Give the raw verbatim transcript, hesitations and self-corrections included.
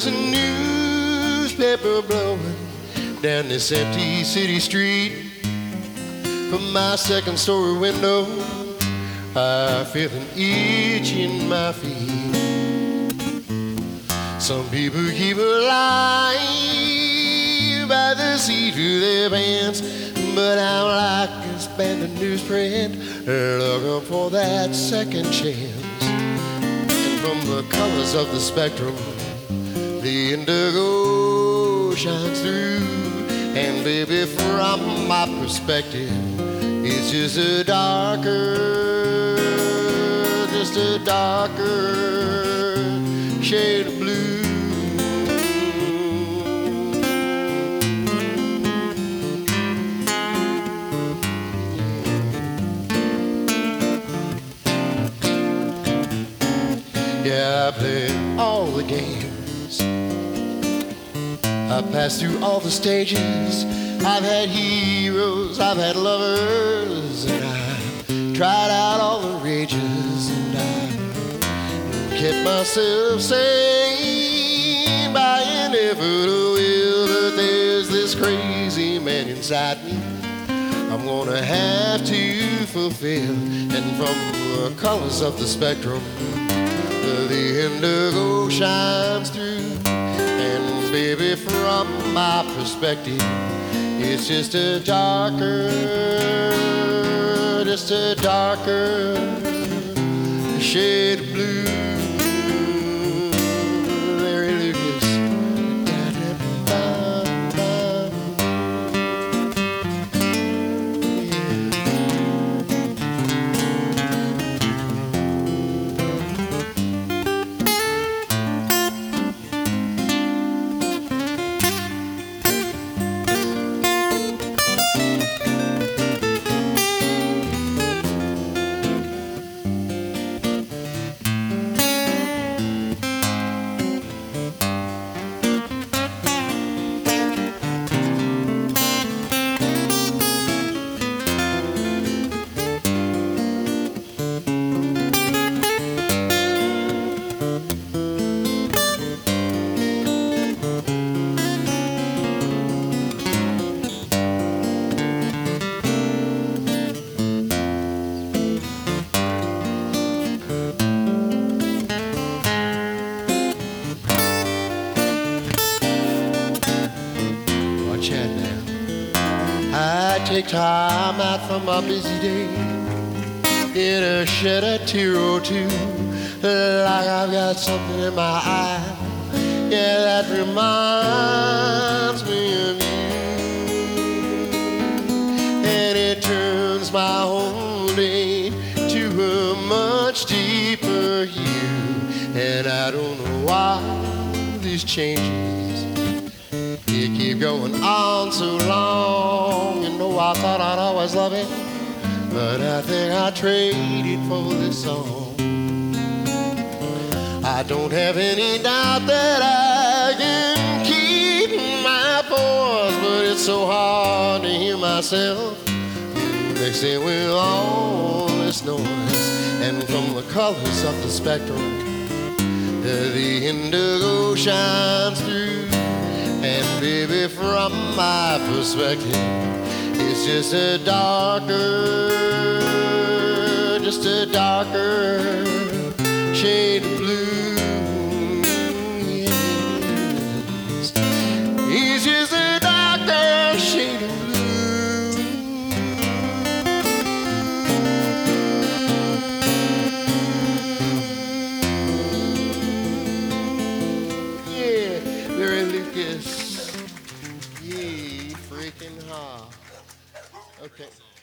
There's a newspaper blowing down this empty city street. From my second story window, I feel an itch in my feet. Some people keep alive by the seat of their pants, but I'm like this band of newsprint looking for that second chance. And from the colors of the spectrum, the indigo shines through. And baby, from my perspective, it's just a darker, just a darker shade of blue. Yeah, I played all the games, I passed through all the stages. I've had heroes, I've had lovers, and I've tried out all the rages, and I've kept myself sane by an effort of will. But there's this crazy man inside me I'm gonna have to fulfill. And from the colors of the spectrum, the indigo shines through. And baby, from my perspective, it's just a darker, just a darker shade of blue. Larry Lucas. I take time out from my busy day and shed a tear or two, like I've got something in my eye, yeah, that reminds me of you. And it turns my whole day to a much deeper hue. And I don't know why these changes, you keep going on so long. You know I thought I'd always love it, but I think I traded for this song. I don't have any doubt that I can keep my voice, but it's so hard to hear myself mixing with all this noise. And from the colors of the spectrum, the indigo shines through. And baby, from my perspective, it's just a darker, just a darker shade of blue. Yes. It's just a darker shade of blue. Yeah, Larry Lucas. Ye freaking ha. Okay.